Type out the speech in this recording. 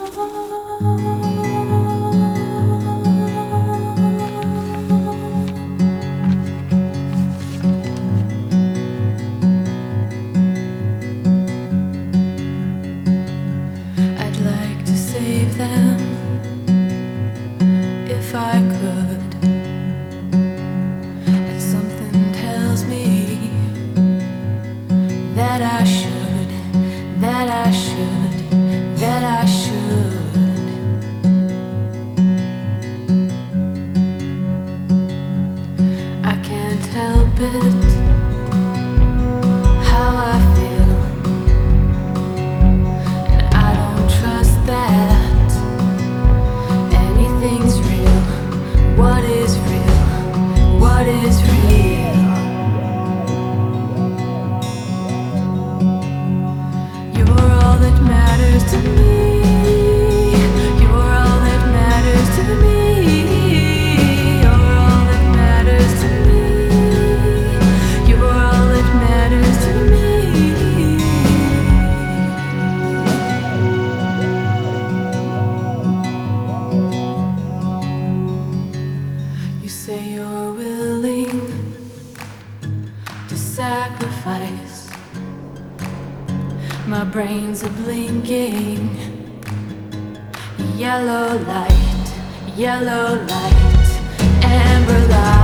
I'd like to save them if I could, and something tells me that I should, that I should, that I should. I can't help it, how I feel, and I don't trust that anything's real. What is real? What is real? You're all that matters to me. You're all that matters to me. You're all that matters to me. You're all that matters to me. You say you're willing to sacrifice. My brains are blinking. Yellow light, amber light.